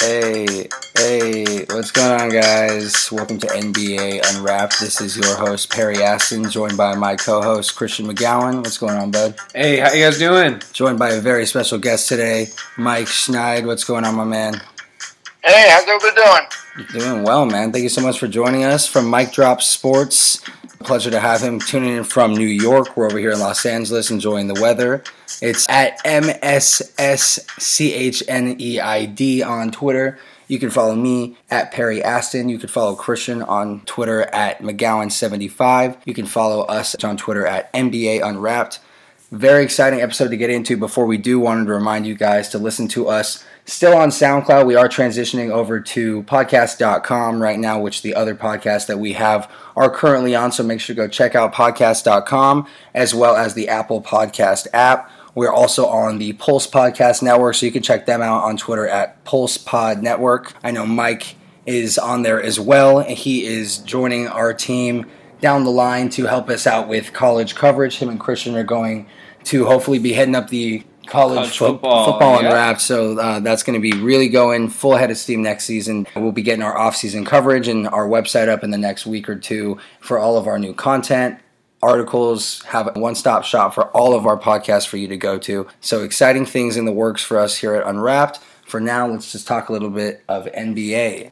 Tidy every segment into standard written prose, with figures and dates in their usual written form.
Hey, what's going on, guys? Welcome to NBA Unwrapped. This is your host, Perry Aston, joined by my co-host, Christian McGowan. What's going on, bud? Hey, how you guys doing? Joined by a very special guest today, Mike Schneid. What's going on, my man? Hey, how's everybody doing? Doing well, man. Thank you so much for joining us from Mike Drop Sports. Pleasure to have him tuning in from New York. We're over here in Los Angeles enjoying the weather. It's at MSSCHNEID on Twitter. You can follow me at Perry Aston. You can follow Christian on Twitter at McGowan75. You can follow us on Twitter at NBA Unwrapped. Very exciting episode to get into. Before we do, wanted to remind you guys to listen to us still on SoundCloud. We are transitioning over to podcast.com right now, which the other podcasts that we have are currently on. So make sure to go check out podcast.com as well as the Apple Podcast app. We're also on the Pulse Podcast Network, so you can check them out on Twitter at Pulse Pod Network. I know Mike is on there as well, and he is joining our team down the line to help us out with college coverage. Him and Christian are going to hopefully be heading up the college football Unwrapped, so that's going to be really going full head of steam next season. We'll be getting our off-season coverage and our website up in the next week or two for all of our new content. Articles, have a one-stop shop for all of our podcasts for you to go to. So exciting things in the works for us here at Unwrapped. For now, let's just talk a little bit of NBA.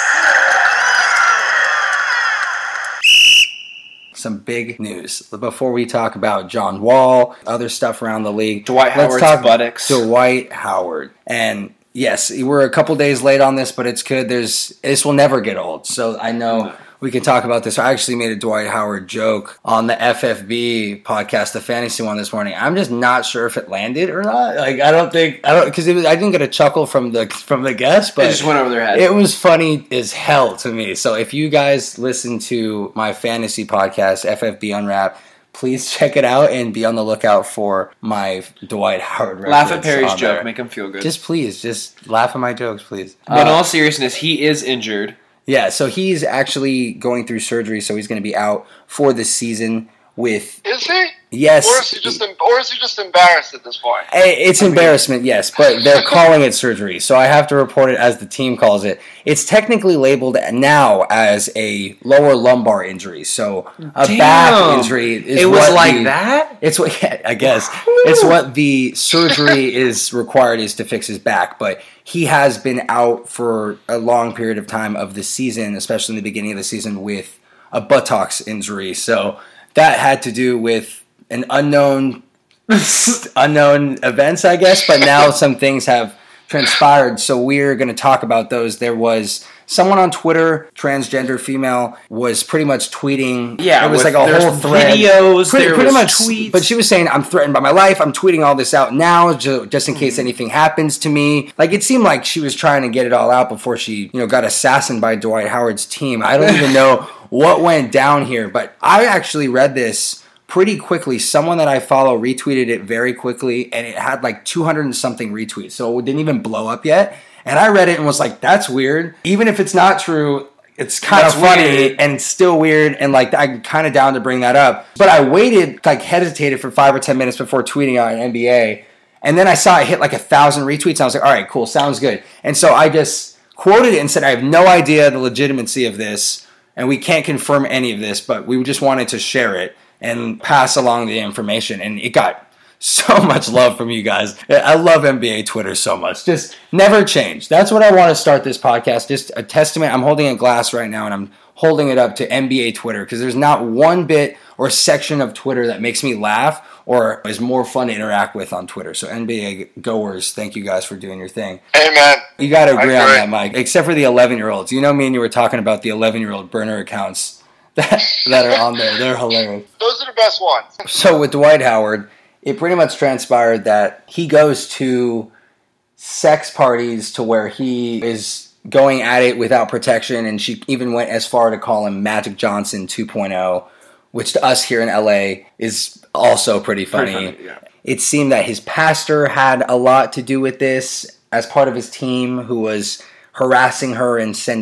Some big news. Before we talk about John Wall, other stuff around the league. Dwight Howard's buttocks. Dwight Howard. And yes, we're a couple days late on this, but it's good. This will never get old. So I know we can talk about this. I actually made a Dwight Howard joke on the FFB podcast, the fantasy one this morning. I'm just not sure if it landed or not. Like because I didn't get a chuckle from the guest, but it just went over their head. It was funny as hell to me. So if you guys listen to my fantasy podcast, FFB Unwrapped, please check it out and be on the lookout for my Dwight Howard reference. Laugh at Perry's joke, make him feel good. Just laugh at my jokes, please. But in all seriousness, he is injured. Yeah, so he's actually going through surgery, so he's going to be out for the season with... Is he? Yes. Or is he just embarrassed at this point? It's embarrassment, yes, but they're calling it surgery, so I have to report it as the team calls it. It's technically labeled now as a lower lumbar injury, so a back injury is it was like that? It's what, yeah, I guess. It's what the surgery is required is to fix his back, but he has been out for a long period of time of the season, especially in the beginning of the season with a buttocks injury, so that had to do with an unknown events, I guess, but now some things have transpired, so we're going to talk about those. There was someone on Twitter, transgender female, was pretty much tweeting. Yeah, it was like a whole thread. Videos, pretty much tweets. But she was saying, I'm threatened by my life. I'm tweeting all this out now just in case anything happens to me. Like, it seemed like she was trying to get it all out before she, got assassinated by Dwight Howard's team. I don't even know what went down here, but I actually read this pretty quickly. Someone that I follow retweeted it very quickly, and it had like 200 and something retweets, so it didn't even blow up yet. And I read it and was like, that's weird. Even if it's not true, it's kind of funny and still weird, and like I'm kind of down to bring that up. But I waited, like hesitated for 5 or 10 minutes before tweeting out an NBA, and then I saw it hit like 1,000 retweets, and I was like, all right, cool, sounds good. And so I just quoted it and said, I have no idea the legitimacy of this, and we can't confirm any of this, but we just wanted to share it and pass along the information, and it got so much love from you guys. I love NBA Twitter so much. Just never change. That's what I want to start this podcast. Just a testament. I'm holding a glass right now, and I'm holding it up to NBA Twitter, because there's not one bit or section of Twitter that makes me laugh or is more fun to interact with on Twitter. So NBA goers, thank you guys for doing your thing. Hey, man. You got to agree on that, Mike. Except for the 11-year-olds. You know me and you were talking about the 11-year-old burner accounts that are on there. They're hilarious. Those are the best ones. So with Dwight Howard, it pretty much transpired that he goes to sex parties to where he is going at it without protection, and she even went as far to call him Magic Johnson 2.0, which to us here in LA is also pretty funny. Yeah. It seemed that his pastor had a lot to do with this as part of his team, who was harassing her and sending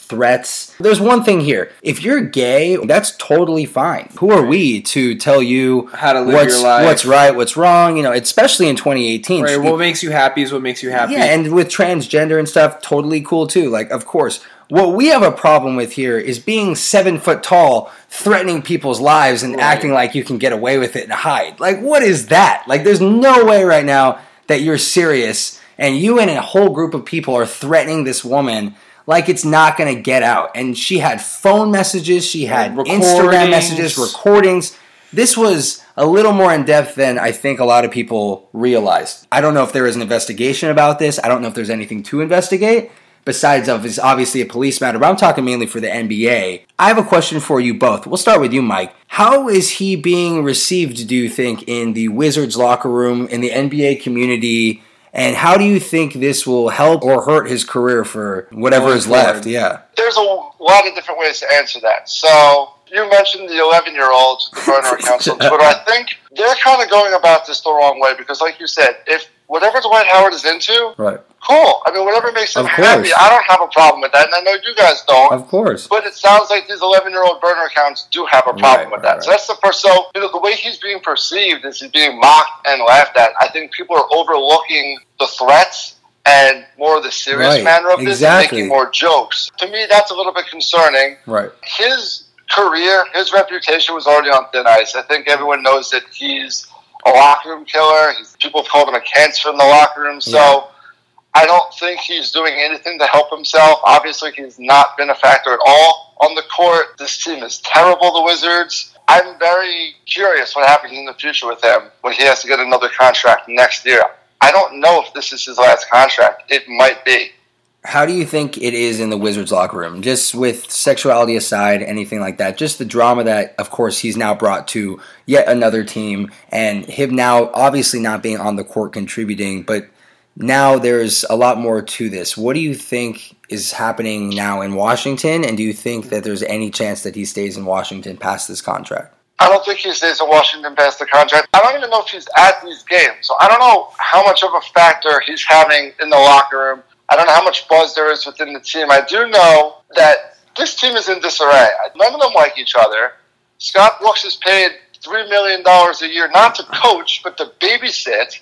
threats. There's one thing here. If you're gay, that's totally fine. Who are we to tell you how to live your life? What's right, what's wrong, especially in 2018. Right, what makes you happy is what makes you happy. Yeah, and with transgender and stuff, totally cool too. Like, of course. What we have a problem with here is being 7 foot tall, threatening people's lives and acting like you can get away with it and hide. Like, what is that? Like, there's no way right now that you're serious and you and a whole group of people are threatening this woman like it's not going to get out. And she had phone messages, she had Instagram messages, recordings. This was a little more in-depth than I think a lot of people realized. I don't know if there is an investigation about this. I don't know if there's anything to investigate. Besides it's obviously a police matter, but I'm talking mainly for the NBA. I have a question for you both. We'll start with you, Mike. How is he being received, do you think, in the Wizards locker room, in the NBA community, and how do you think this will help or hurt his career for whatever is left? Yeah. There's a lot of different ways to answer that. So you mentioned the 11-year-olds, the burner accounts on Twitter. I think they're kind of going about this the wrong way because, like you said, if whatever Dwight Howard is into, right. Cool. I mean, whatever makes him happy, I don't have a problem with that, and I know you guys don't. Of course. But it sounds like these 11-year-old burner accounts do have a problem with that. Right. So that's the first. So, the way he's being perceived is he's being mocked and laughed at. I think people are overlooking the threats and more of the serious manner of this and making more jokes. To me, that's a little bit concerning. Right. His career, his reputation was already on thin ice. I think everyone knows that he's a locker room killer. People have called him a cancer in the locker room. So I don't think he's doing anything to help himself. Obviously, he's not been a factor at all on the court. This team is terrible, the Wizards. I'm very curious what happens in the future with him when he has to get another contract next year. I don't know if this is his last contract. It might be. How do you think it is in the Wizards locker room? Just with sexuality aside, anything like that, just the drama that, of course, he's now brought to yet another team, and him now obviously not being on the court contributing, but now there's a lot more to this. What do you think is happening now in Washington, and do you think that there's any chance that he stays in Washington past this contract? I don't think he stays in Washington past the contract. I don't even know if he's at these games, so I don't know how much of a factor he's having in the locker room. I don't know how much buzz there is within the team. I do know that this team is in disarray. None of them like each other. Scott Brooks is paid $3 million a year, not to coach, but to babysit.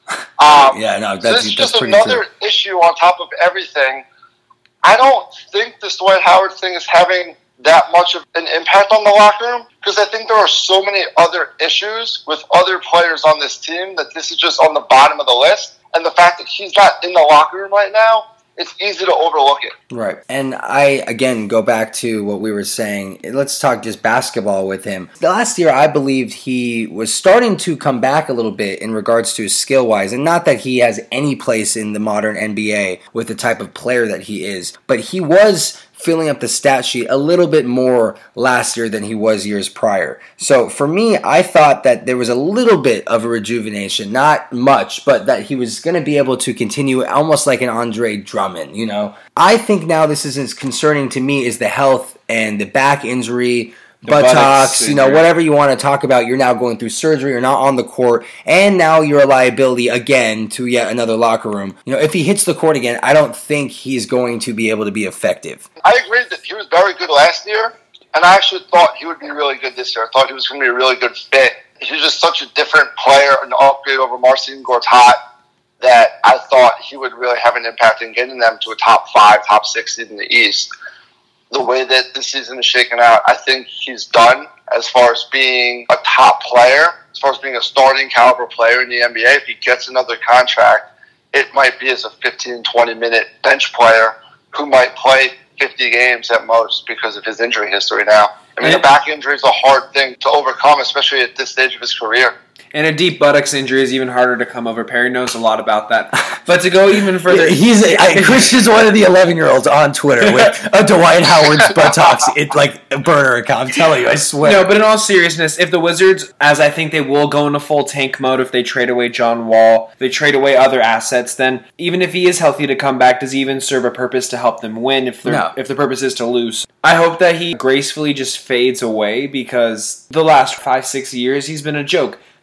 This is just another issue on top of everything. I don't think this Dwight Howard thing is having that much of an impact on the locker room because I think there are so many other issues with other players on this team that this is just on the bottom of the list. And the fact that he's not in the locker room right now, it's easy to overlook it. Right. And I, again, go back to what we were saying. Let's talk just basketball with him. Last year, I believed he was starting to come back a little bit in regards to skill-wise. And not that he has any place in the modern NBA with the type of player that he is. But he was filling up the stat sheet a little bit more last year than he was years prior. So for me, I thought that there was a little bit of a rejuvenation, not much, but that he was going to be able to continue almost like an Andre Drummond, I think now this is as concerning to me is the health and the back injury, buttocks, whatever you want to talk about. You're now going through surgery, you're not on the court, and now you're a liability again to yet another locker room. If he hits the court again, I don't think he's going to be able to be effective. I agree that he was very good last year, and I actually thought he would be really good this year. I thought he was going to be a really good fit. He's just such a different player, an upgrade over Marcin Gortat, that I thought he would really have an impact in getting them to a top 5, top 6 seed in the East. The way that this season is shaken out, I think he's done as far as being a top player, as far as being a starting caliber player in the NBA. If he gets another contract, it might be as a 15, 20-minute bench player who might play 50 games at most because of his injury history now. I mean, a back injury is a hard thing to overcome, especially at this stage of his career. And a deep buttocks injury is even harder to come over. Perry knows a lot about that. But to go even further... Chris is one of the 11-year-olds on Twitter with a Dwight Howard's buttocks. It's like a burner account. I'm telling you, I swear. No, but in all seriousness, if the Wizards, as I think they will go into full tank mode if they trade away John Wall, if they trade away other assets, then even if he is healthy to come back, does he even serve a purpose to help them win if the purpose is to lose? I hope that he gracefully just fades away because the last 5-6 years he's been a joke.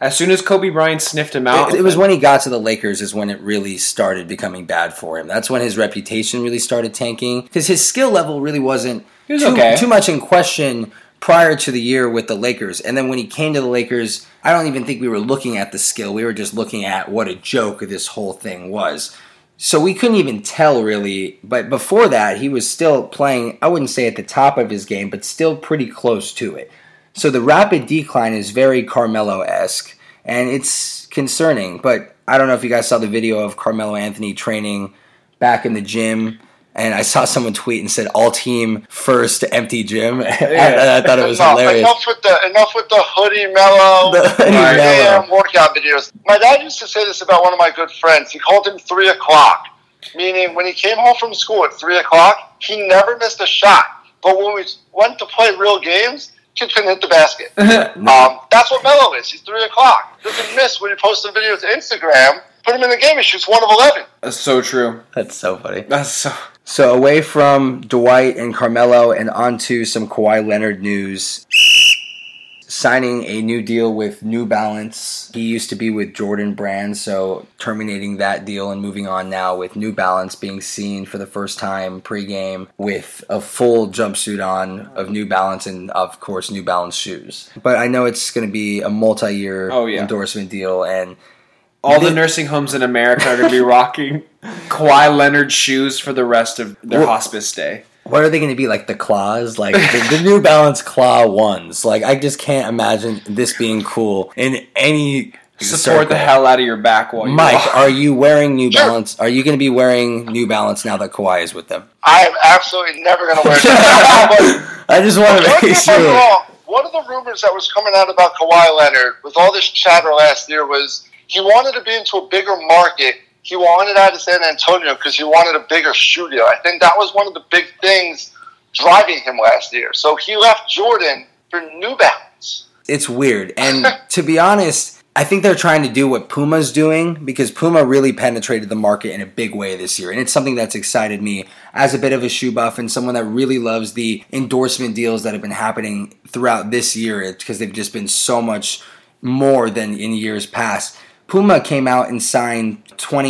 As soon as Kobe Bryant sniffed him out. It was when he got to the Lakers is when it really started becoming bad for him. That's when his reputation really started tanking. Because his skill level really wasn't too much in question prior to the year with the Lakers. And then when he came to the Lakers, I don't even think we were looking at the skill. We were just looking at what a joke this whole thing was. So we couldn't even tell really. But before that, he was still playing, I wouldn't say at the top of his game, but still pretty close to it. So the rapid decline is very Carmelo-esque, and it's concerning. But I don't know if you guys saw the video of Carmelo Anthony training back in the gym, and I saw someone tweet and said, all team first empty gym. I thought it was hilarious. Enough with the hoodie Melo, workout videos. My dad used to say this about one of my good friends. He called him 3 o'clock, meaning when he came home from school at 3 o'clock, he never missed a shot. But when we went to play real games, kid couldn't hit the basket. That's what Melo is. He's 3 o'clock. Doesn't miss when he posts a video to Instagram. Put him in the game, he shoots 1 of 11. That's so true. That's so funny. That's so away from Dwight and Carmelo and onto some Kawhi Leonard news. Signing a new deal with New Balance. He used to be with Jordan Brand, so terminating that deal and moving on now with New Balance, being seen for the first time pregame with a full jumpsuit on of New Balance and, of course, New Balance shoes. But I know it's going to be a multi-year endorsement deal, and all the nursing homes in America are going to be rocking Kawhi Leonard shoes for the rest of their hospice stay. What are they going to be, like the claws? Like the New Balance Claw ones. Like, I just can't imagine this being cool in any Support the hell out of your back while you Mike, are you wearing New Balance? Are you going to be wearing New Balance now that Kawhi is with them? I am absolutely never going to wear that. I just want to make sure. One of the rumors that was coming out about Kawhi Leonard with all this chatter last year was he wanted to be into a bigger market. He wanted out of San Antonio because he wanted a bigger shoe deal. I think that was one of the big things driving him last year. So he left Jordan for New Balance. It's weird. And to be honest, I think they're trying to do what Puma's doing because Puma really penetrated the market in a big way this year. And it's something that's excited me as a bit of a shoe buff and someone that really loves the endorsement deals that have been happening throughout this year because they've just been so much more than in years past. Puma came out and signed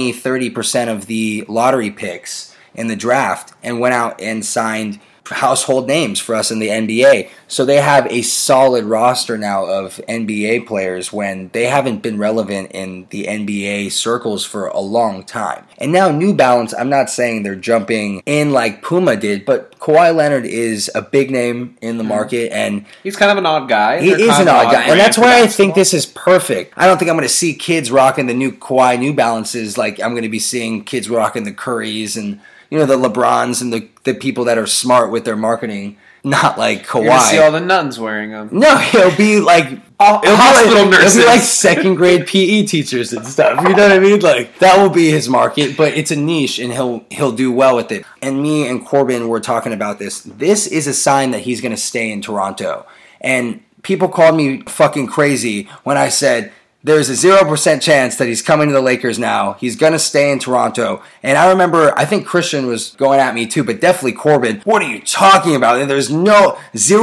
20-30% of the lottery picks in the draft and went out and signed household names for us in the NBA. So they have a solid roster now of NBA players when they haven't been relevant in the NBA circles for a long time. And now New Balance, I'm not saying they're jumping in like Puma did, but Kawhi Leonard is a big name in the market, and he's kind of an odd guy. He is an odd guy, and that's why I think this is perfect. I don't think I'm going to see kids rocking the new Kawhi New Balances like I'm going to be seeing kids rocking the Currys and the LeBrons and the people that are smart with their marketing, not like Kawhi. You're going to see all the nuns wearing them. No, he'll be like hospital nurses. It'll be like second grade PE teachers and stuff. You know what I mean? Like that will be his market, but it's a niche and he'll do well with it. And me and Corbin were talking about this. This is a sign that he's going to stay in Toronto. And people called me fucking crazy when I said there's a 0% chance that he's coming to the Lakers now. He's going to stay in Toronto. And I remember, I think Christian was going at me too, but definitely Corbin. What are you talking about? There's no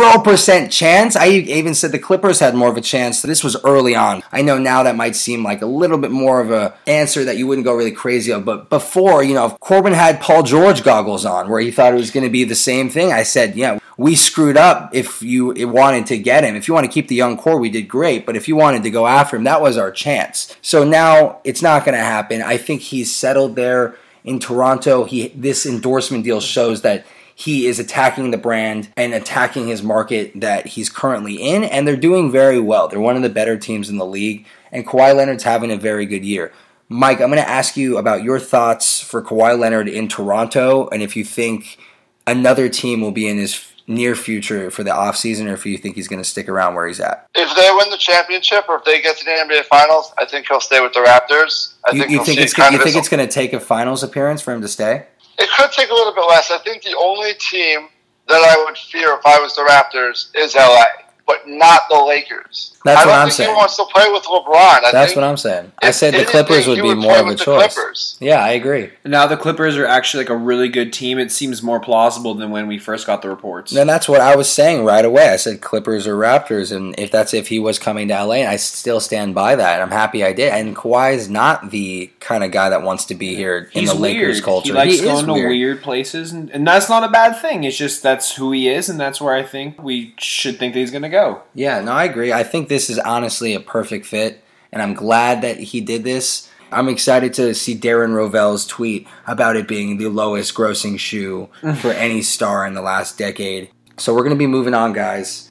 0% chance. I even said the Clippers had more of a chance. This was early on. I know now that might seem like a little bit more of a answer that you wouldn't go really crazy of. But before, Corbin had Paul George goggles on where he thought it was going to be the same thing. I said, yeah, we screwed up if you wanted to get him. If you want to keep the young core, we did great. But if you wanted to go after him, that was our chance. So now it's not going to happen. I think he's settled there in Toronto. This endorsement deal shows that he is attacking the brand and attacking his market that he's currently in, and they're doing very well. They're one of the better teams in the league, and Kawhi Leonard's having a very good year. Mike, I'm going to ask you about your thoughts for Kawhi Leonard in Toronto, and if you think another team will be in his near future for the offseason, or if you think he's going to stick around where he's at. If they win the championship or if they get to the NBA Finals, I think he'll stay with the Raptors. You think it's going to take a finals appearance for him to stay? It could take a little bit less. I think the only team that I would fear if I was the Raptors is LA. but not the Lakers. That's what I'm I saying. don't think he wants to play with LeBron. That's what I'm saying. I said the Clippers would be more of a choice. Yeah, I agree. Now the Clippers are actually like a really good team. It seems more plausible than when we first got the reports. Then that's what I was saying right away. I said Clippers or Raptors, and if he was coming to LA, and I still stand by that. I'm happy I did. And Kawhi is not the kind of guy that wants to be here in the Lakers culture. He likes going to weird places, and that's not a bad thing. It's just that's who he is, and that's where I think we should think that he's going to go. Yeah, no, I agree. I think this is honestly a perfect fit, and I'm glad that he did this. I'm excited to see Darren Rovell's tweet about it being the lowest grossing shoe for any star in the last decade. So we're going to be moving on, guys.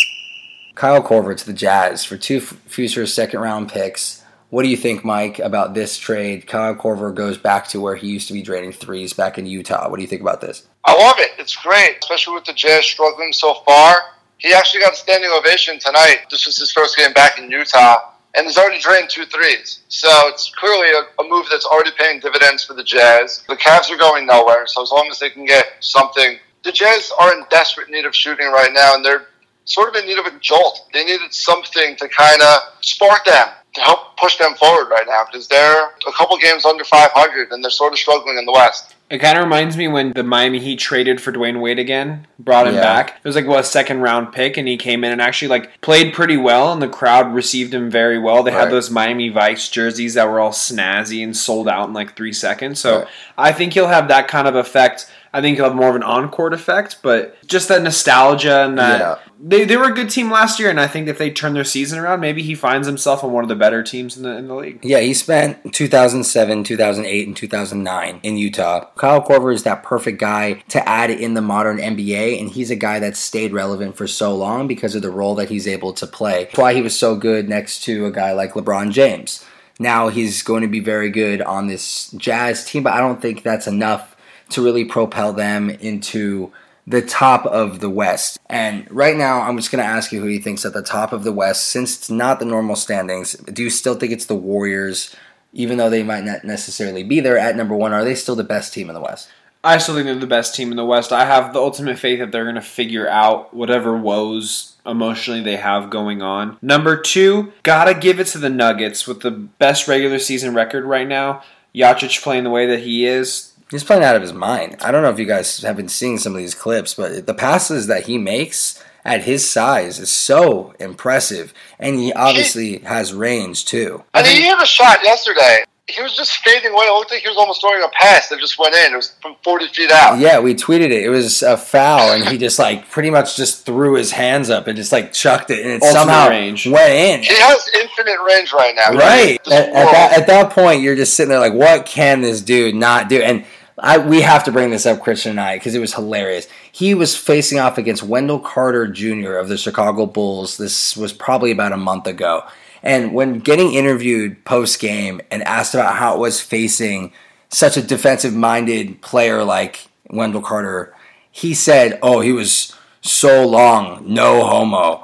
Kyle Korver to the Jazz for 2 future second-round picks. What do you think, Mike, about this trade? Kyle Korver goes back to where he used to be draining threes back in Utah. What do you think about this? I love it. It's great, especially with the Jazz struggling so far. He actually got a standing ovation tonight. This was his first game back in Utah, and he's already drained 2 threes. So it's clearly a move that's already paying dividends for the Jazz. The Cavs are going nowhere, so as long as they can get something. The Jazz are in desperate need of shooting right now, and they're sort of in need of a jolt. They needed something to kind of spark them, to help push them forward right now, because they're a couple games under 500, and they're sort of struggling in the West. It kind of reminds me when the Miami Heat traded for Dwayne Wade again, brought him back. It was like, a second-round pick, and he came in and actually played pretty well, and the crowd received him very well. They had those Miami Vice jerseys that were all snazzy and sold out in 3 seconds. So I think he'll have that kind of effect. I think he'll have more of an on-court effect, but just that nostalgia and that they were a good team last year, and I think if they turn their season around, maybe he finds himself on one of the better teams in the league. Yeah, he spent 2007, 2008, and 2009 in Utah. Kyle Korver is that perfect guy to add in the modern NBA, and he's a guy that's stayed relevant for so long because of the role that he's able to play. That's why he was so good next to a guy like LeBron James. Now he's going to be very good on this Jazz team, but I don't think that's enough to really propel them into the top of the West. And right now, I'm just going to ask you who you think's at the top of the West. Since it's not the normal standings, do you still think it's the Warriors, even though they might not necessarily be there at number 1? Are they still the best team in the West? I still think they're the best team in the West. I have the ultimate faith that they're going to figure out whatever woes emotionally they have going on. Number 2, gotta give it to the Nuggets with the best regular season record right now. Jokic playing the way that he is. He's playing out of his mind. I don't know if you guys have been seeing some of these clips, but the passes that he makes at his size is so impressive. And he obviously has range, too. And he had a shot yesterday. He was just fading away. It looked like he was almost throwing a pass that just went in. It was from 40 feet out. Yeah, we tweeted it. It was a foul, and he just pretty much just threw his hands up and just chucked it, and it somehow went in. He has infinite range right now. Right. At that point, you're just sitting there what can this dude not do? And we have to bring this up, Christian and I, because it was hilarious. He was facing off against Wendell Carter Jr. of the Chicago Bulls. This was probably about a month ago. And when getting interviewed post-game and asked about how it was facing such a defensive-minded player like Wendell Carter, he said, he was so long, no homo.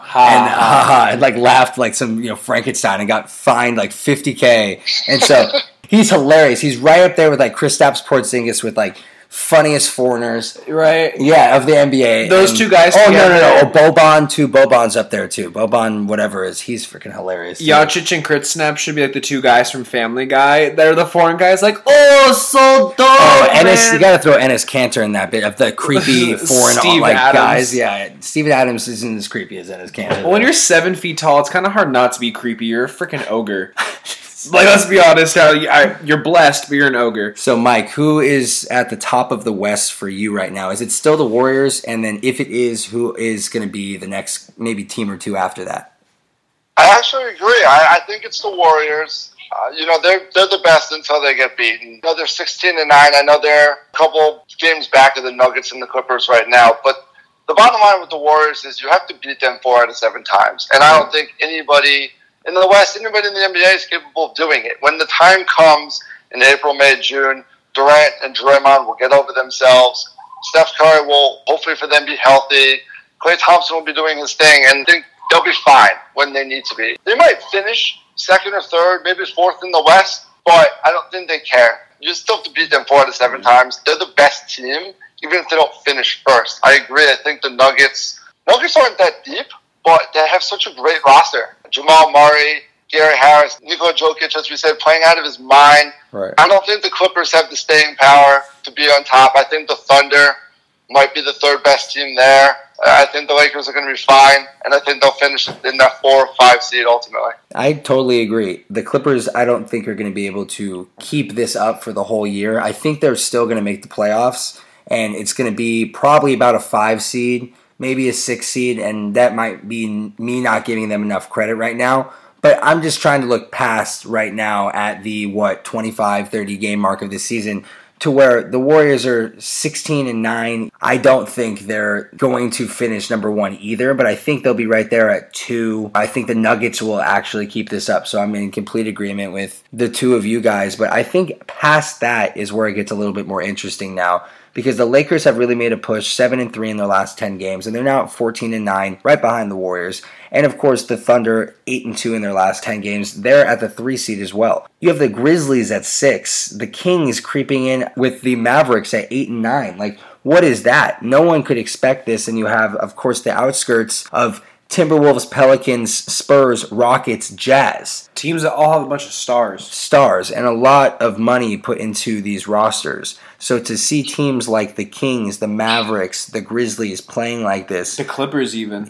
And laughed like some Frankenstein and got fined $50K. And so he's hilarious. He's right up there with Kristaps Porzingis with funniest foreigners, right? Yeah, of the NBA. Those 2 guys. Oh no! Boban too. Boban's up there too. Boban, whatever is, he's freaking hilarious. Jokic and Kristaps should be the 2 guys from Family Guy. They're the foreign guys. So dope. Oh, Ennis, you got to throw Ennis Cantor in that bit of the creepy foreign guys. Yeah, Steven Adams isn't as creepy as Ennis Cantor. Well, when you're 7 feet tall, it's kind of hard not to be creepy. You're a freaking ogre. Let's be honest, you're blessed, but you're an ogre. So, Mike, who is at the top of the West for you right now? Is it still the Warriors? And then if it is, who is going to be the next maybe team or 2 after that? I actually agree. I think it's the Warriors. They're the best until they get beaten. They're 16-9. I know they're a couple games back of the Nuggets and the Clippers right now. But the bottom line with the Warriors is you have to beat them 4 out of 7 times. And I don't think anybody in the West, anybody in the NBA is capable of doing it. When the time comes in April, May, June, Durant and Draymond will get over themselves. Steph Curry will, hopefully for them, be healthy. Klay Thompson will be doing his thing, and I think they'll be fine when they need to be. They might finish 2nd or 3rd, maybe 4th in the West, but I don't think they care. You still have to beat them 4 out of 7 times. They're the best team, even if they don't finish first. I agree. I think the Nuggets aren't that deep. but they have such a great roster. Jamal Murray, Gary Harris, Nikola Jokic, as we said, playing out of his mind. Right. I don't think the Clippers have the staying power to be on top. I think the Thunder might be the third best team there. I think the Lakers are going to be fine, and I think they'll finish in that 4 or 5 seed ultimately. I totally agree. The Clippers, I don't think are going to be able to keep this up for the whole year. I think they're still going to make the playoffs, and it's going to be probably about a 5 seed, maybe a 6 seed, and that might be me not giving them enough credit right now. But I'm just trying to look past right now at the, 25, 30 game mark of this season to where the Warriors are 16-9. I don't think they're going to finish number 1 either, but I think they'll be right there at 2. I think the Nuggets will actually keep this up, so I'm in complete agreement with the two of you guys. But I think past that is where it gets a little bit more interesting now, because the Lakers have really made a push, 7-3 in their last 10 games, and they're now at 14-9, right behind the Warriors. And of course, the Thunder, 8-2 in their last 10 games. They're at the 3 seed as well. You have the Grizzlies at 6, the Kings creeping in with the Mavericks at 8-9. Like, what is that? No one could expect this, and you have, of course, the outskirts of Timberwolves, Pelicans, Spurs, Rockets, Jazz. Teams that all have a bunch of stars. Stars, and a lot of money put into these rosters. So to see teams like the Kings, the Mavericks, the Grizzlies playing like this. The Clippers even.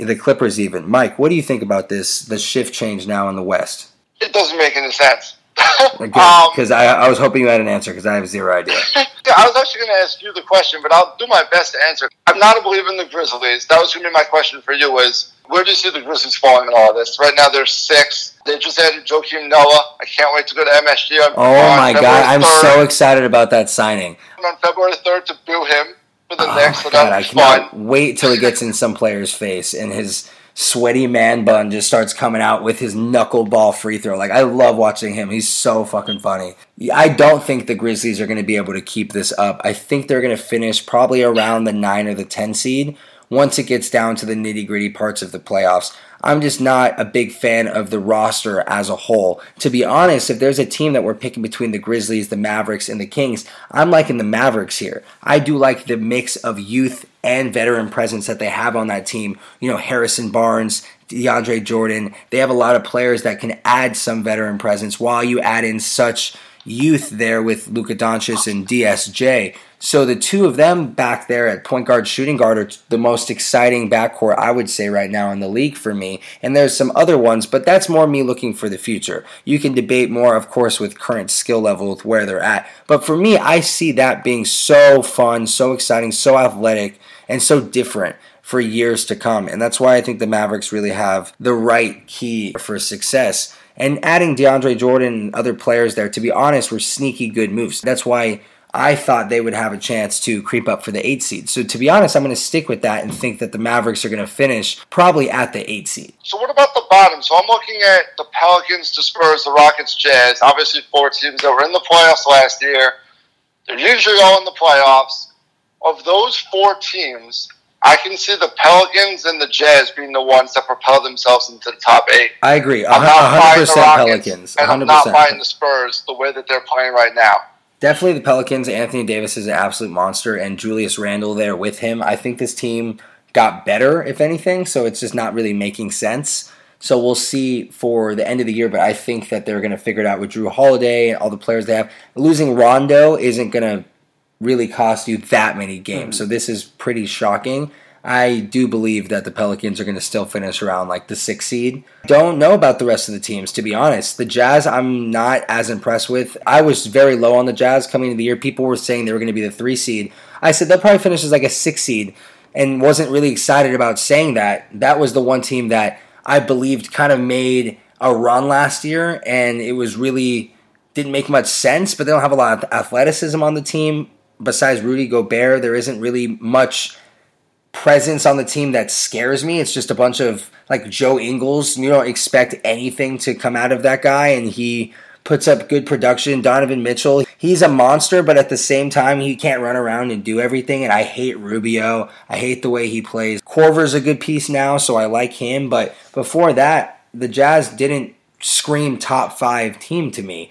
Mike, what do you think about this, the shift change now in the West? It doesn't make any sense. Because I was hoping you had an answer, because I have zero idea. Yeah, I was actually going to ask you the question, but I'll do my best to answer. I'm not a believer in the Grizzlies. That was going to be my question for you was, where do you see the Grizzlies falling in all of this? Right now they're 6. They just added Joakim Noah. I can't wait to go to MSG. Oh my God, I'm so excited about that signing. On February 3rd to boo him for the Knicks. So God, I cannot wait till he gets in some player's face and his sweaty man bun just starts coming out with his knuckleball free throw. Like, I love watching him. He's so fucking funny. I don't think the Grizzlies are going to be able to keep this up. I think they're going to finish probably around the 9 or the 10 seed once it gets down to the nitty-gritty parts of the playoffs. I'm just not a big fan of the roster as a whole. To be honest, if there's a team that we're picking between the Grizzlies, the Mavericks, and the Kings, I'm liking the Mavericks here. I do like the mix of youth and veteran presence that they have on that team. You know, Harrison Barnes, DeAndre Jordan. They have a lot of players that can add some veteran presence while you add in such youth there with Luka Doncic and DSJ. So the two of them back there at point guard, shooting guard are the most exciting backcourt, I would say, right now in the league for me. And there's some other ones, but that's more me looking for the future. You can debate more, of course, with current skill level with where they're at. But for me, I see that being so fun, so exciting, so athletic, and so different for years to come. And that's why I think the Mavericks really have the right key for success. And adding DeAndre Jordan and other players there, to be honest, were sneaky good moves. That's why I thought they would have a chance to creep up for the 8 seed. So to be honest, I'm going to stick with that and think that the Mavericks are going to finish probably at the 8 seed. So what about the bottom? So I'm looking at the Pelicans, the Spurs, the Rockets, Jazz. Obviously 4 teams that were in the playoffs last year. They're usually all in the playoffs. Of those 4 teams, I can see the Pelicans and the Jazz being the ones that propel themselves into the top 8. I agree. 100% Pelicans. 100%. And I'm not buying the Spurs the way that they're playing right now. Definitely the Pelicans. Anthony Davis is an absolute monster, and Julius Randle there with him. I think this team got better, if anything, so it's just not really making sense. So we'll see for the end of the year, but I think that they're going to figure it out with Drew Holiday and all the players they have. Losing Rondo isn't going to really cost you that many games, so this is pretty shocking. I do believe that the Pelicans are going to still finish around like the 6th seed. Don't know about the rest of the teams, to be honest. The Jazz, I'm not as impressed with. I was very low on the Jazz coming into the year. People were saying they were going to be the 3 seed. I said they'll probably finish as like a 6 seed and wasn't really excited about saying that. That was the one team that I believed kind of made a run last year, and it was really didn't make much sense, but they don't have a lot of athleticism on the team. Besides Rudy Gobert, there isn't really much presence on the team that scares me. It's just a bunch of like Joe Ingles. You don't expect anything to come out of that guy, and he puts up good production. Donovan Mitchell, he's a monster, but at the same time, he can't run around and do everything, and I hate Rubio. I hate the way he plays. Korver's a good piece now, so I like him, but before that, the Jazz didn't scream top 5 team to me.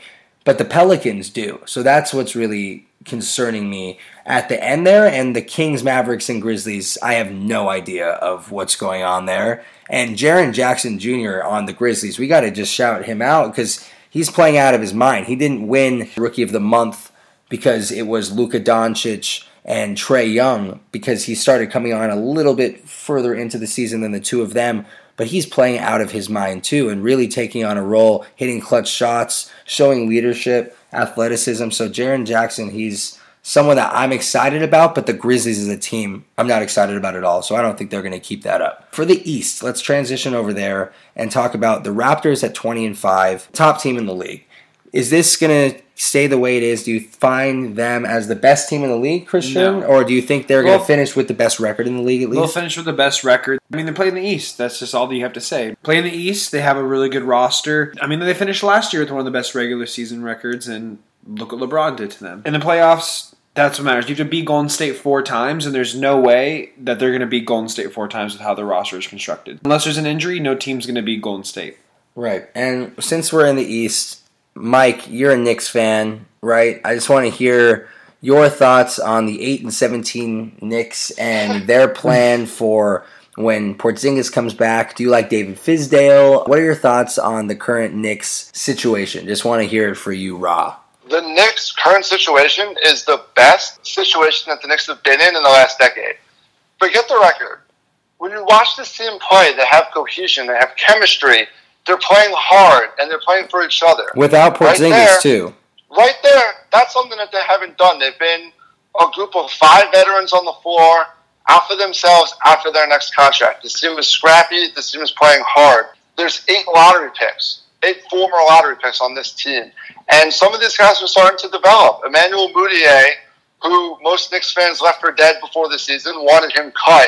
but the Pelicans do. So that's what's really concerning me at the end there. And the Kings, Mavericks, and Grizzlies, I have no idea of what's going on there. And Jaren Jackson Jr. on the Grizzlies, we got to just shout him out because he's playing out of his mind. He didn't win Rookie of the Month because it was Luka Doncic and Trae Young, because he started coming on a little bit further into the season than the two of them. But he's playing out of his mind too and really taking on a role, hitting clutch shots, showing leadership, athleticism. So Jaren Jackson, he's someone that I'm excited about, but the Grizzlies as a team, I'm not excited about at all. So I don't think they're going to keep that up. For the East, let's transition over there and talk about the Raptors at 20-5, top team in the league. Is this going to stay the way it is? Do you find them as the best team in the league, Christian? No. Or do you think they're going to finish with the best record in the league at least? They'll finish with the best record. I mean, they play in the East. That's just all that you have to say. Play in the East. They have a really good roster. I mean, they finished last year with one of the best regular season records, and look what LeBron did to them. In the playoffs, that's what matters. You have to beat Golden State 4 times, and there's no way that they're going to beat Golden State 4 times with how their roster is constructed. Unless there's an injury, no team's going to beat Golden State. Right. And since we're in the East, Mike, you're a Knicks fan, right? I just want to hear your thoughts on the 8-17 Knicks and their plan for when Porzingis comes back. Do you like David Fizdale? What are your thoughts on the current Knicks situation? Just want to hear it for you, Ra. The Knicks' current situation is the best situation that the Knicks have been in the last decade. Forget the record. When you watch this team play, they have cohesion, they have chemistry. They're playing hard, and they're playing for each other. Without Porzingis, too. Right there, that's something that they haven't done. They've been a group of 5 veterans on the floor, out for themselves, out for their next contract. This team is scrappy. This team is playing hard. There's 8 lottery picks, 8 former lottery picks on this team. And some of these guys are starting to develop. Emmanuel Mudiay, who most Knicks fans left for dead before the season, wanted him cut,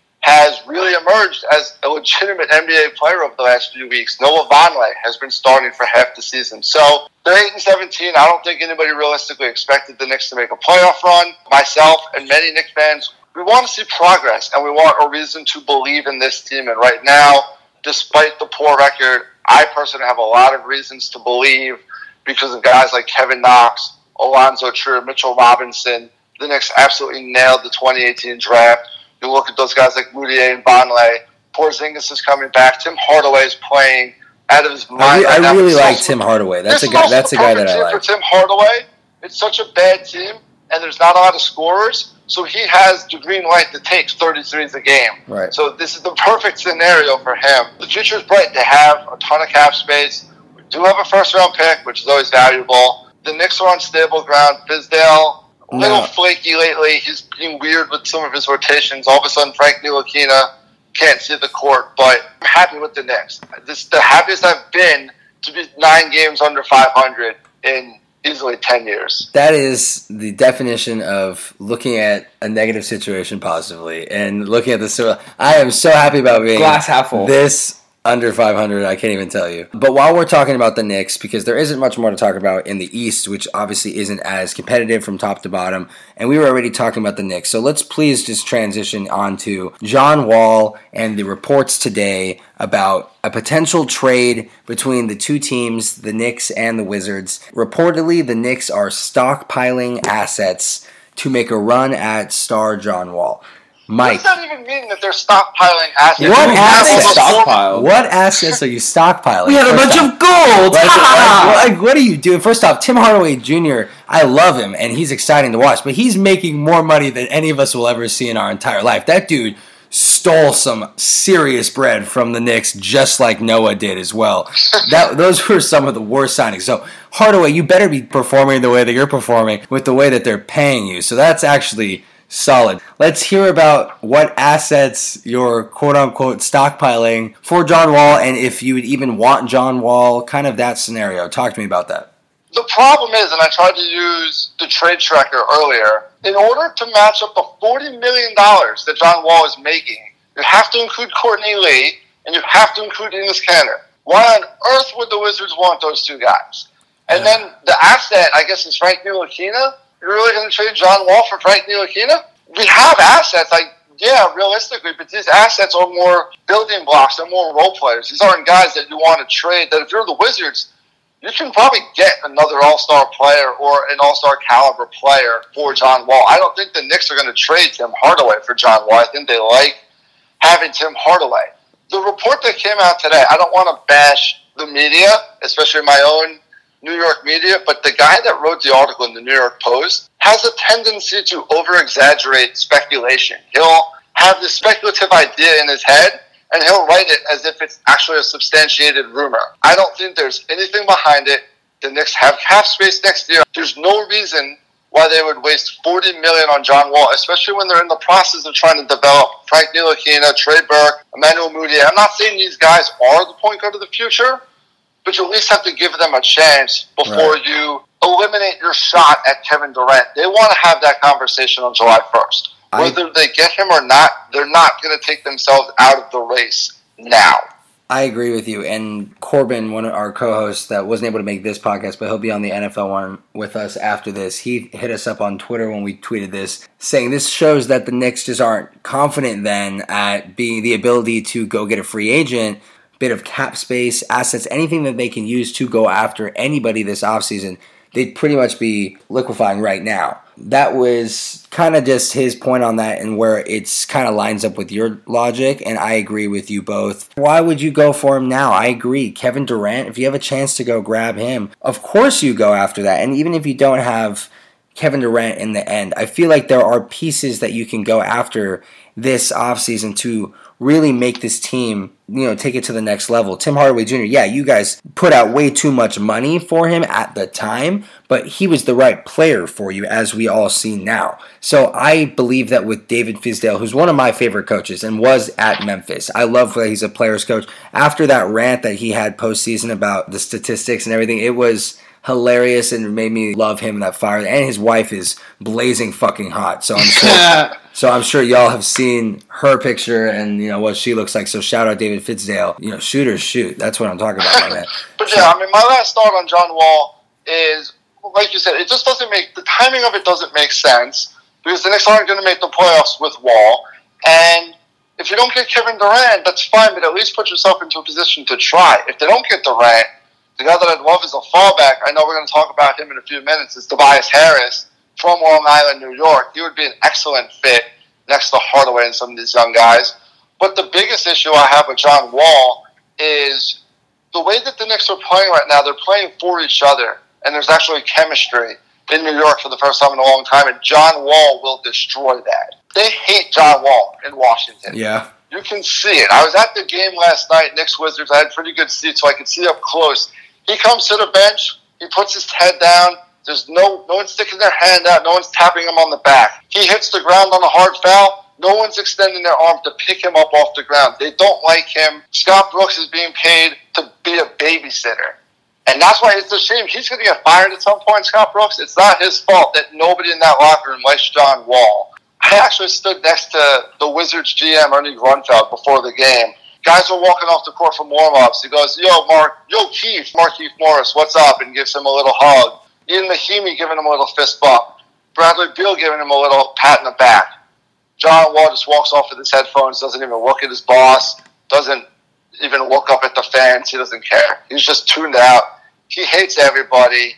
has really emerged as a legitimate NBA player over the last few weeks. Noah Vonleh has been starting for half the season. So they're 8-17. I don't think anybody realistically expected the Knicks to make a playoff run. Myself and many Knicks fans, we want to see progress, and we want a reason to believe in this team. And right now, despite the poor record, I personally have a lot of reasons to believe because of guys like Kevin Knox, Alonzo Trier, Mitchell Robinson. The Knicks absolutely nailed the 2018 draft. You look at those guys like Mudiay and Vonleh. Porzingis is coming back. Tim Hardaway is playing out of his mind. I really like Tim Hardaway. That's a guy that I like. For Tim Hardaway, it's such a bad team, and there's not a lot of scorers, so he has the green light that takes 33s a game. Right. So this is the perfect scenario for him. The future is bright. They have a ton of cap space. We do have a first-round pick, which is always valuable. The Knicks are on stable ground. Fizdale, a little flaky lately. He's being weird with some of his rotations. All of a sudden, Frank Ntilikina can't see the court, but I'm happy with the Knicks. This is the happiest I've been to be 9 games under 500 in easily 10 years. That is the definition of looking at a negative situation positively and looking at this. I am so happy about being glass half full. This under 500, I can't even tell you. But while we're talking about the Knicks, because there isn't much more to talk about in the East, which obviously isn't as competitive from top to bottom, and we were already talking about the Knicks. So let's please just transition on to John Wall and the reports today about a potential trade between the two teams, the Knicks and the Wizards. Reportedly, the Knicks are stockpiling assets to make a run at star John Wall. Mike, what does that even mean that they're stockpiling assets? What assets are you stockpiling? We have a bunch of gold! What are you doing? First off, Tim Hardaway Jr., I love him, and he's exciting to watch, but he's making more money than any of us will ever see in our entire life. That dude stole some serious bread from the Knicks, just like Noah did as well. Those were some of the worst signings. So, Hardaway, you better be performing the way that you're performing with the way that they're paying you. So that's actually solid. Let's hear about what assets you're quote-unquote stockpiling for John Wall, and if you would even want John Wall, kind of that scenario. Talk to me about that. The problem is, and I tried to use the trade tracker earlier, in order to match up the $40 million that John Wall is making, you have to include Courtney Lee, and you have to include Enes Kanter. Why on earth would the Wizards want those two guys? And then the asset, I guess, is Frank Ntilikina. You're really going to trade John Wall for Frank Ntilikina? We have assets, realistically, but these assets are more building blocks. They're more role players. These aren't guys that you want to trade, that if you're the Wizards, you can probably get another all-star player or an all-star caliber player for John Wall. I don't think the Knicks are going to trade Tim Hardaway for John Wall. I think they like having Tim Hardaway. The report that came out today, I don't want to bash the media, especially my own New York media, but the guy that wrote the article in the New York Post has a tendency to over-exaggerate speculation. He'll have this speculative idea in his head, and he'll write it as if it's actually a substantiated rumor. I don't think there's anything behind it. The Knicks have cap space next year. There's no reason why they would waste $40 million on John Wall, especially when they're in the process of trying to develop Frank Ntilikina, Trey Burke, Emmanuel Mudiay. I'm not saying these guys are the point guard of the future, but you at least have to give them a chance before you eliminate your shot at Kevin Durant. They want to have that conversation on July 1st. Whether they get him or not, they're not going to take themselves out of the race now. I agree with you. And Corbin, one of our co-hosts that wasn't able to make this podcast, but he'll be on the NFL one with us after this, he hit us up on Twitter when we tweeted this, saying this shows that the Knicks just aren't confident then at being the ability to go get a free agent, bit of cap space, assets, anything that they can use to go after anybody this offseason. They'd pretty much be liquefying right now. That was kind of just his point on that and where it's kind of lines up with your logic, and I agree with you both. Why would you go for him now? I agree. Kevin Durant, if you have a chance to go grab him, of course you go after that. And even if you don't have Kevin Durant in the end, I feel like there are pieces that you can go after this offseason to really make this team, take it to the next level. Tim Hardaway Jr., yeah, you guys put out way too much money for him at the time, but he was the right player for you, as we all see now. So I believe that with David Fizdale, who's one of my favorite coaches and was at Memphis, I love that he's a player's coach. After that rant that he had postseason about the statistics and everything, it was hilarious and it made me love him, that fire. And his wife is blazing fucking hot. So I'm sure y'all have seen her picture and what she looks like. So shout out David Fizdale. Shooters shoot. That's what I'm talking about, my man. But yeah, my last thought on John Wall is, like you said, it just doesn't make the timing of it doesn't make sense because the Knicks aren't going to make the playoffs with Wall. And if you don't get Kevin Durant, that's fine, but at least put yourself into a position to try. If they don't get Durant, the guy that I'd love as a fallback, I know we're going to talk about him in a few minutes, is Tobias Harris from Long Island, New York. He would be an excellent fit next to Hardaway and some of these young guys. But the biggest issue I have with John Wall is the way that the Knicks are playing right now. They're playing for each other, and there's actually chemistry in New York for the first time in a long time, and John Wall will destroy that. They hate John Wall in Washington. Yeah. You can see it. I was at the game last night, Knicks-Wizards. I had pretty good seats, so I could see up close. He comes to the bench. He puts his head down. There's no one sticking their hand out. No one's tapping him on the back. He hits the ground on a hard foul. No one's extending their arm to pick him up off the ground. They don't like him. Scott Brooks is being paid to be a babysitter. And that's why it's a shame. He's going to get fired at some point, Scott Brooks. It's not his fault that nobody in that locker room likes John Wall. I actually stood next to the Wizards GM, Ernie Grunfeld, before the game. Guys were walking off the court from warm-ups. He goes, Keith, Markieff Morris, what's up? And gives him a little hug. Ian Mahinmi giving him a little fist bump. Bradley Beal giving him a little pat in the back. John Wall just walks off with his headphones, doesn't even look at his boss, doesn't even look up at the fans. He doesn't care. He's just tuned out. He hates everybody.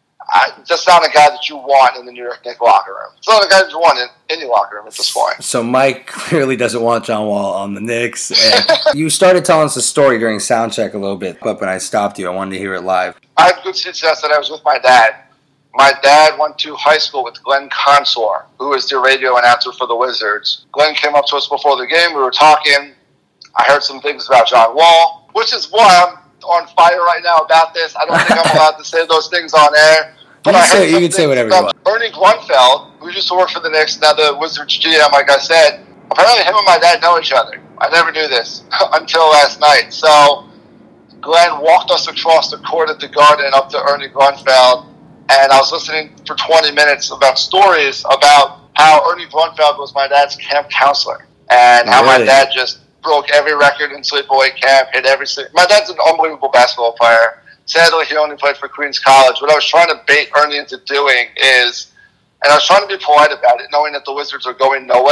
That's not a guy that you want in the New York Knicks locker room. It's not a guy that you want in any locker room at this point. So Mike clearly doesn't want John Wall on the Knicks. And you started telling us the story during soundcheck a little bit, but when I stopped you, I wanted to hear it live. I had good success that I was with my dad. My dad went to high school with Glenn Consor, who is the radio announcer for the Wizards. Glenn came up to us before the game. We were talking. I heard some things about John Wall, which is why I'm on fire right now about this. I don't think I'm allowed to say those things on air. But you can say whatever you want. Ernie Grunfeld, who used to work for the Knicks, now the Wizards GM, like I said, apparently him and my dad know each other. I never knew this until last night. So Glenn walked us across the court at the Garden up to Ernie Grunfeld, and I was listening for 20 minutes about stories about how Ernie Grunfeld was my dad's camp counselor, and how my dad just broke every record in sleepaway camp, hit every single... My dad's an unbelievable basketball player. Sadly, he only played for Queens College. What I was trying to bait Ernie into doing is, and I was trying to be polite about it, knowing that the Wizards are going nowhere,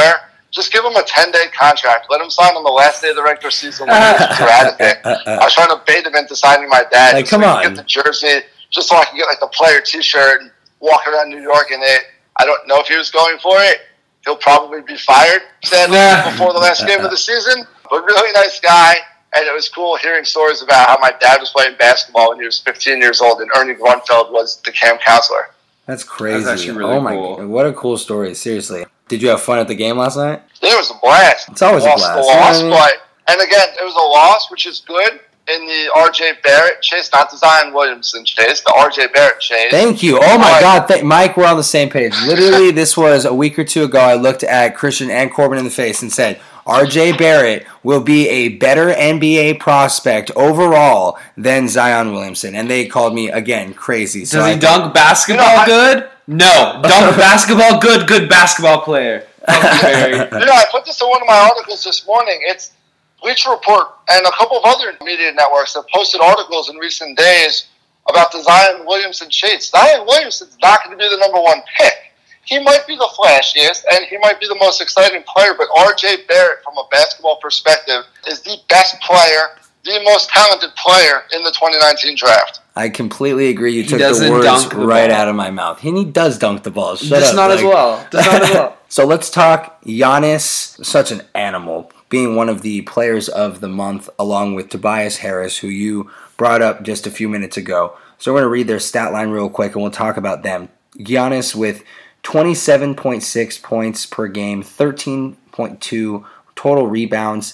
just give him a 10-day contract. Let him sign on the last day of the regular season when he was out of it. I was trying to bait him into signing my dad. Like, come on. Get the jersey, just so I can get like the player T-shirt and walk around New York in it. I don't know if he was going for it. He'll probably be fired, sadly, before the last game of the season. But really nice guy. And it was cool hearing stories about how my dad was playing basketball when he was 15 years old and Ernie Grunfeld was the camp counselor. That's crazy. That's actually really cool. God. What a cool story. Seriously. Did you have fun at the game last night? Yeah, it was a blast. It's always a blast. The loss, and again, it was a loss, which is good in the R.J. Barrett chase, not the Zion Williamson chase, the R.J. Barrett chase. Thank you. Oh, my God. Mike, we're on the same page. Literally, this was a week or two ago. I looked at Christian and Corbin in the face and said, R.J. Barrett will be a better NBA prospect overall than Zion Williamson. And they called me, again, crazy. So Does he dunk basketball good? No. Dunk basketball good basketball player. I put this in one of my articles this morning. It's Bleacher Report and a couple of other media networks have posted articles in recent days about the Zion Williamson chase. Zion Williamson's not going to be the number one pick. He might be the flashiest, and he might be the most exciting player, but R.J. Barrett, from a basketball perspective, is the best player, the most talented player in the 2019 draft. I completely agree. You took the words right out of my mouth. And he does dunk the ball. Just not as well. So let's talk Giannis, such an animal, being one of the players of the month, along with Tobias Harris, who you brought up just a few minutes ago. So we're going to read their stat line real quick, and we'll talk about them. Giannis with 27.6 points per game, 13.2 total rebounds,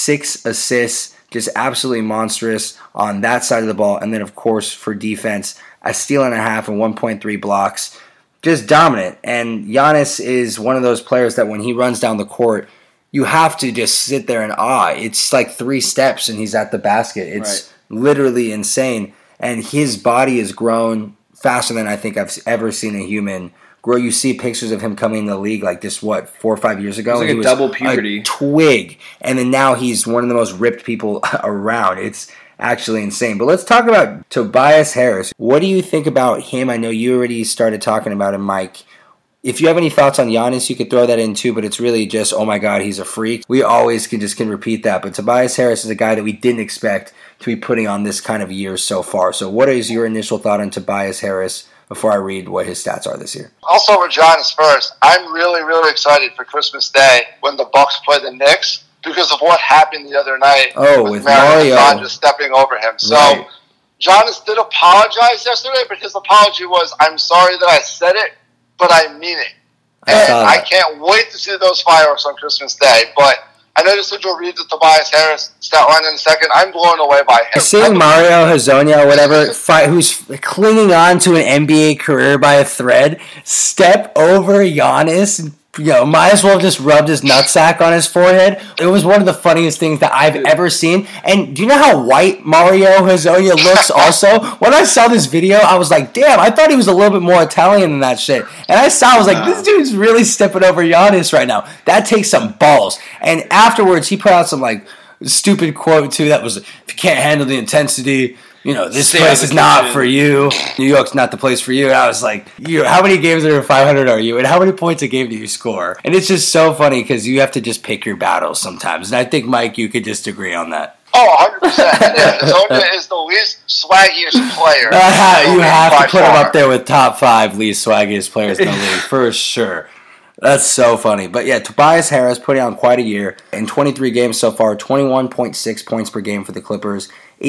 6 assists, just absolutely monstrous on that side of the ball. And then, of course, for defense, a steal and a half and 1.3 blocks. Just dominant. And Giannis is one of those players that when he runs down the court, you have to just sit there in awe. It's like 3 steps and he's at the basket. It's literally insane. And his body has grown faster than I think I've ever seen a human grow. You see pictures of him coming in the league like just, 4 or 5 years ago? It was like double puberty. A twig. And then now he's one of the most ripped people around. It's actually insane. But let's talk about Tobias Harris. What do you think about him? I know you already started talking about him, Mike. If you have any thoughts on Giannis, you could throw that in too, but it's really just, oh my God, he's a freak. We always can repeat that. But Tobias Harris is a guy that we didn't expect to be putting on this kind of year so far. So what is your initial thought on Tobias Harris before I read what his stats are this year? I'll start with Giannis first. I'm really, really excited for Christmas Day when the Bucks play the Knicks because of what happened the other night with Mario just stepping over him. So Giannis did apologize yesterday, but his apology was, I'm sorry that I said it, but I mean it. And I can't wait to see those fireworks on Christmas Day. But I know you said you'll read the Tobias Harris stat line in a second. I'm blown away by him. Seeing Mario Hezonja or whatever, who's clinging on to an NBA career by a thread, step over Giannis, might as well have just rubbed his nutsack on his forehead. It was one of the funniest things that I've ever seen. And do you know how white Mario Hezonja looks also? When I saw this video, I was like, damn, I thought he was a little bit more Italian than that shit. And I was like, this dude's really stepping over Giannis right now. That takes some balls. And afterwards, he put out some, stupid quote, too, that was, if you can't handle the intensity, this place is not for you. New York's not the place for you. And I was like, how many games over 500 are you? And how many points a game do you score? And it's just so funny because you have to just pick your battles sometimes. And I think, Mike, you could just agree on that. Oh, 100%. Hezonja is the least swaggiest player. You have to put him up there with top 5 least swaggiest players in the league, for sure. That's so funny. But yeah, Tobias Harris putting on quite a year. In 23 games so far, 21.6 points per game for the Clippers,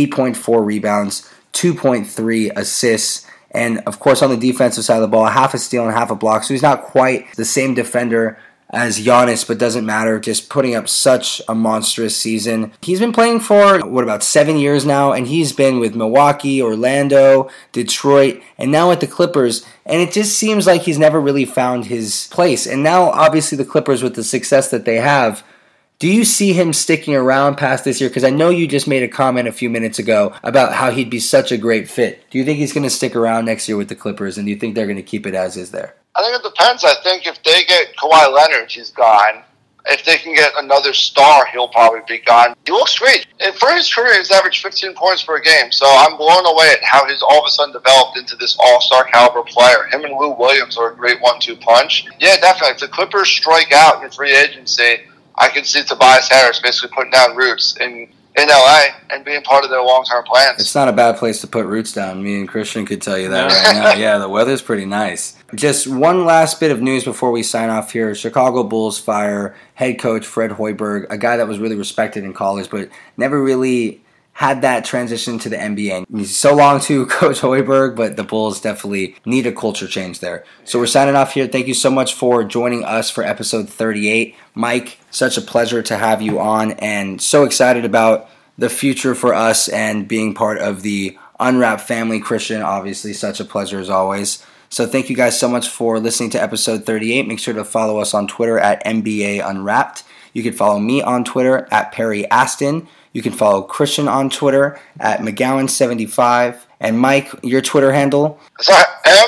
8.4 rebounds, 2.3 assists, and of course on the defensive side of the ball, half a steal and half a block. So he's not quite the same defender as Giannis, but doesn't matter, just putting up such a monstrous season. He's been playing for, about 7 years now, and he's been with Milwaukee, Orlando, Detroit, and now at the Clippers, and it just seems like he's never really found his place. And now, obviously, the Clippers, with the success that they have, do you see him sticking around past this year? Because I know you just made a comment a few minutes ago about how he'd be such a great fit. Do you think he's going to stick around next year with the Clippers, and do you think they're going to keep it as is there? I think it depends. I think if they get Kawhi Leonard, he's gone. if they can get another star, he'll probably be gone. He looks great. And for his career, he's averaged 15 points per game. So I'm blown away at how he's all of a sudden developed into this all-star caliber player. Him and Lou Williams are a great 1-2 punch. Yeah, definitely. If the Clippers strike out in free agency, I can see Tobias Harris basically putting down roots in LA and being part of their long-term plans. It's not a bad place to put roots down. Me and Christian could tell you that right now. Yeah, the weather's pretty nice. Just one last bit of news before we sign off here. Chicago Bulls fire head coach Fred Hoiberg, a guy that was really respected in college, but never really had that transition to the NBA. He's so long to Coach Hoiberg, but the Bulls definitely need a culture change there. So we're signing off here. Thank you so much for joining us for episode 38. Mike, such a pleasure to have you on, and so excited about the future for us and being part of the Unwrapped family. Christian, obviously, such a pleasure as always. So thank you guys so much for listening to episode 38. Make sure to follow us on Twitter at NBA Unwrapped. You can follow me on Twitter at Perry Aston. You can follow Christian on Twitter at McGowan75. And Mike, your Twitter handle? Sorry,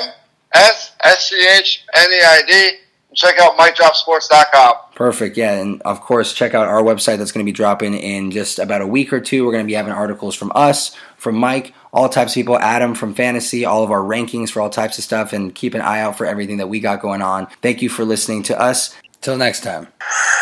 MSSCHNEID. Check out MikeDropSports.com. Perfect, yeah. And of course, check out our website that's going to be dropping in just about a week or two. We're going to be having articles from us, from Mike, all types of people, Adam from Fantasy, all of our rankings for all types of stuff, and keep an eye out for everything that we got going on. Thank you for listening to us. Till next time.